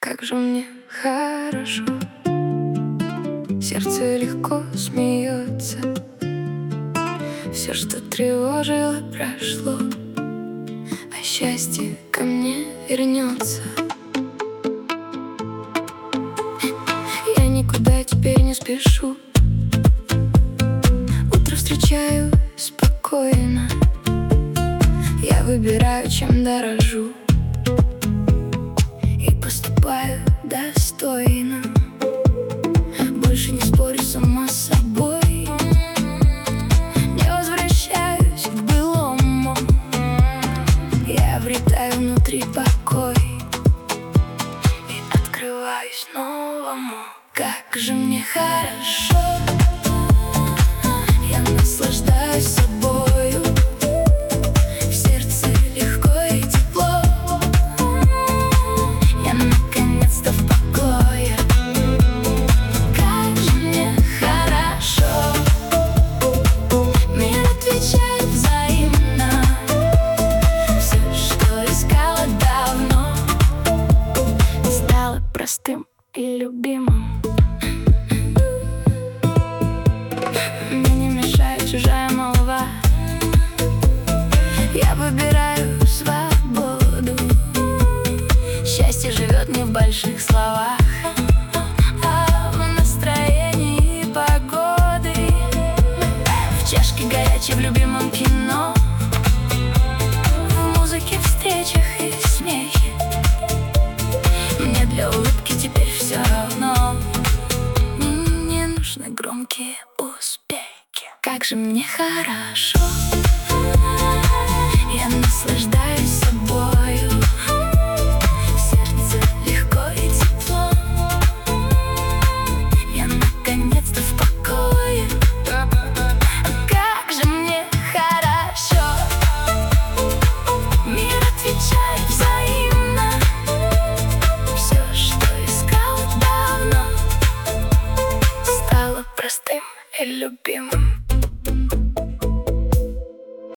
Как же мне хорошо, сердце легко смеется. Все, что тревожило, прошло, а счастье ко мне вернется. Я никуда теперь не спешу, утро встречаю спокойно. Я выбираю, чем дорожу, и поступаю достойно. Больше не спорю сама с собой, не возвращаюсь к былому. Я обретаю внутри покой и открываюсь новому. Как же мне хорошо, я наслаждаюсь собою. В сердце легко и тепло, я наконец-то в покое. Как же мне хорошо, мир отвечает взаимно. Все, что искала давно, стало простым и любимым. Мне не мешает чужая молва, я выбираю свободу. Счастье живет не в больших словах, а в настроении погоды, в чашке горячей, в любимом кино, в музыке, встречах и смехе. Мне для улыбки теперь все равно, не нужны громкие успехи. Как же мне хорошо, я наслаждаюсь собою. В сердце легко и тепло, я наконец-то в покое. Как же мне хорошо, мир отвечает взаимно. Все, что искала давно, стало простым и любимым.